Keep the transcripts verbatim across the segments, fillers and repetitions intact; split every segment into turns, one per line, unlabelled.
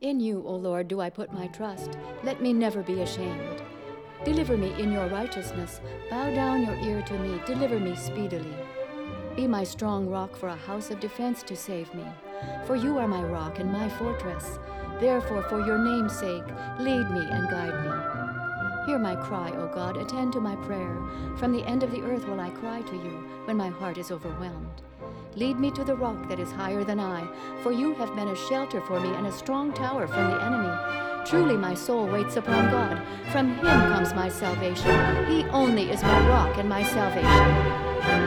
In you, O Lord, do I put my trust. Let me never be ashamed. Deliver me in your righteousness. Bow down your ear to me. Deliver me speedily. Be my strong rock for a house of defense to save me. For you are my rock and my fortress. Therefore, for your name's sake, lead me and guide me. Hear my cry, O God, attend to my prayer. From the end of the earth will I cry to you when my heart is overwhelmed. Lead me to the rock that is higher than I, for you have been a shelter for me and a strong tower from the enemy. Truly my soul waits upon God. From him comes my salvation. He only is my rock and my salvation.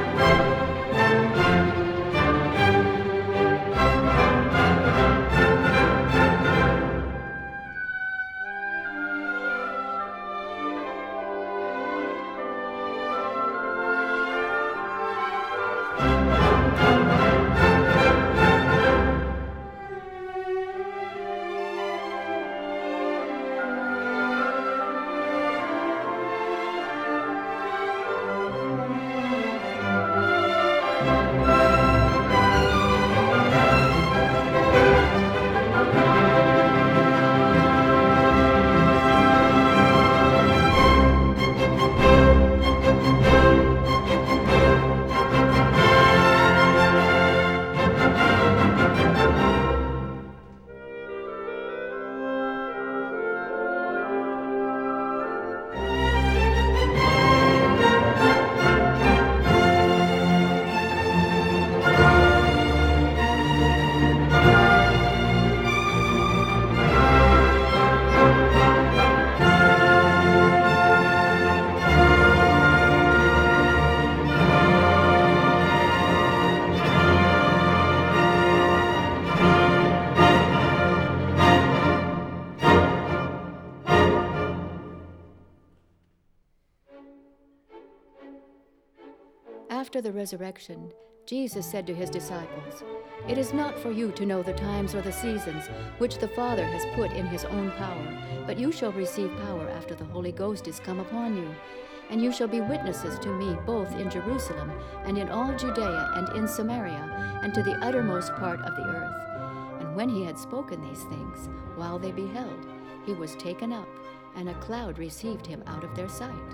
After the resurrection, Jesus said to his disciples, "It is not for you to know the times or the seasons which the Father has put in his own power, but you shall receive power after the Holy Ghost is come upon you. And you shall be witnesses to me both in Jerusalem and in all Judea and in Samaria and to the uttermost part of the earth." And when he had spoken these things, while they beheld, he was taken up, and a cloud received him out of their sight.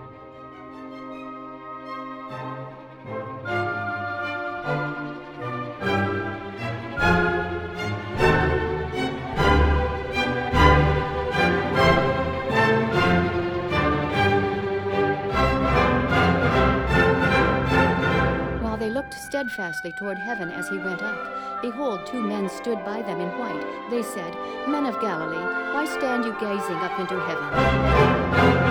While they looked steadfastly toward heaven as he went up, behold, two men stood by them in white. They said, "Men of Galilee, why stand you gazing up into heaven?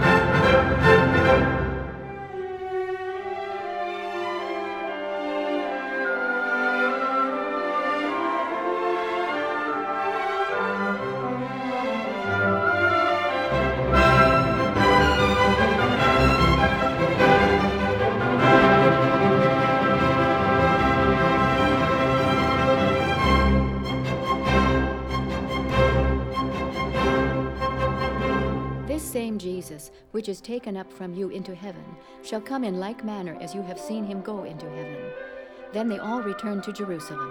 Same Jesus, which is taken up from you into heaven, shall come in like manner as you have seen him go into heaven." Then they all returned to Jerusalem.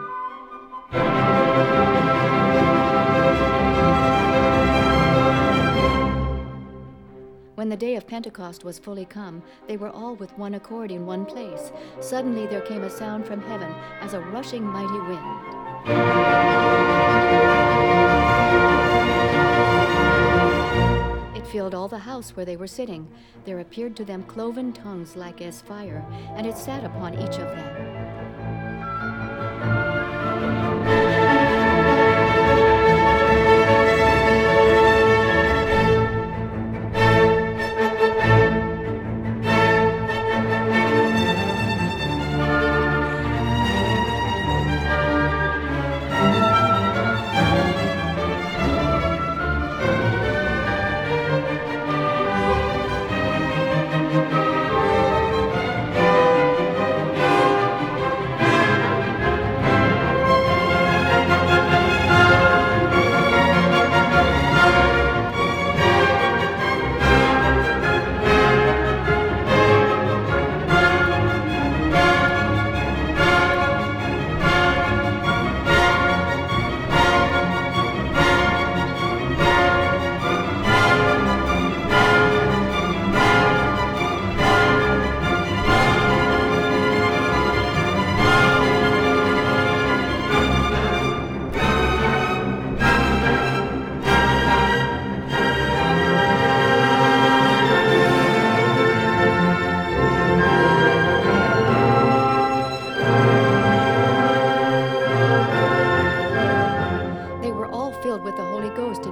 When the day of Pentecost was fully come, they were all with one accord in one place. Suddenly there came a sound from heaven as a rushing mighty wind. Filled all the house where they were sitting. There appeared to them cloven tongues like as fire, and it sat upon each of them.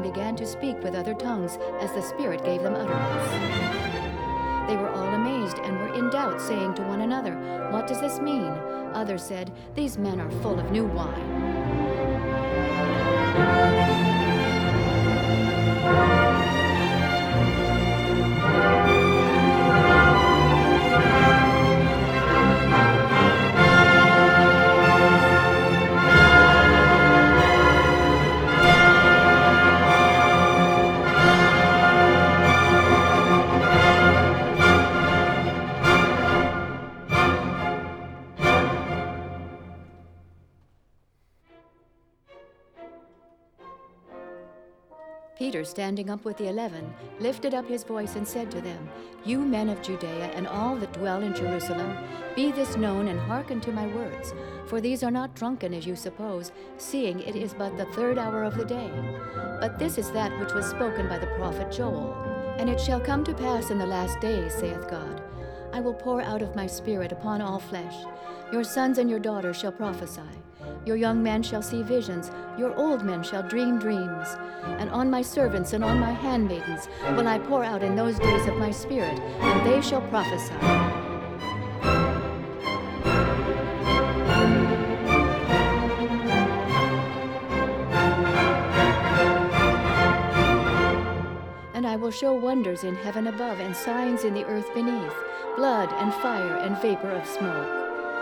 began to speak with other tongues as the Spirit gave them utterance. They were all amazed and were in doubt, saying to one another, "What does this mean?" Others said, "These men are full of new wine." Peter, standing up with the eleven, lifted up his voice and said to them, "You men of Judea and all that dwell in Jerusalem, be this known and hearken to my words. For these are not drunken as you suppose, seeing it is but the third hour of the day. But this is that which was spoken by the prophet Joel. And it shall come to pass in the last days, saith God, I will pour out of my Spirit upon all flesh. Your sons and your daughters shall prophesy. Your young men shall see visions, your old men shall dream dreams. And on my servants and on my handmaidens will I pour out in those days of my Spirit, and they shall prophesy." "And I will show wonders in heaven above and signs in the earth beneath, blood and fire and vapor of smoke.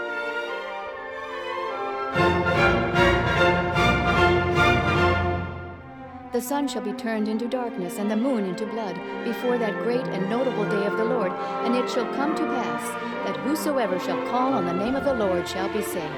The sun shall be turned into darkness, and the moon into blood, before that great and notable day of the Lord. And it shall come to pass, that whosoever shall call on the name of the Lord shall be saved."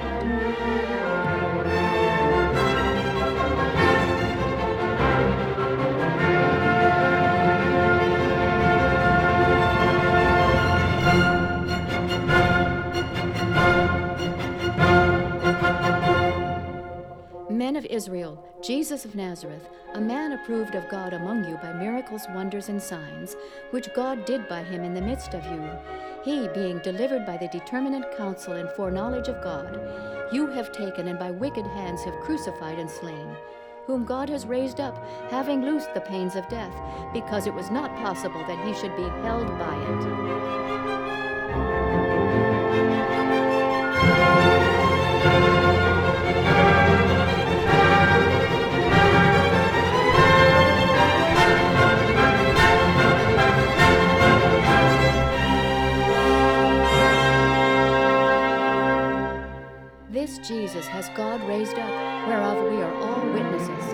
Men of Israel, Jesus of Nazareth, a man approved of God among you by miracles, wonders, and signs, which God did by him in the midst of you, he being delivered by the determinate counsel and foreknowledge of God, you have taken and by wicked hands have crucified and slain, whom God has raised up, having loosed the pains of death, because it was not possible that he should be held by it. This Jesus has God raised up, whereof we are all witnesses.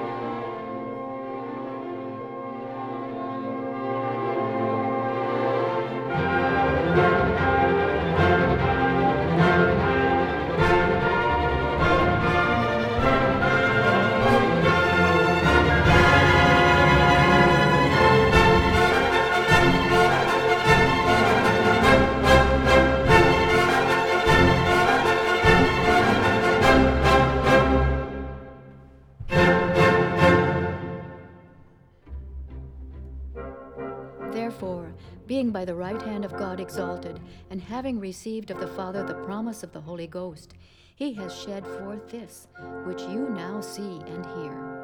Therefore, being by the right hand of God exalted, and having received of the Father the promise of the Holy Ghost, he has shed forth this, which you now see and hear.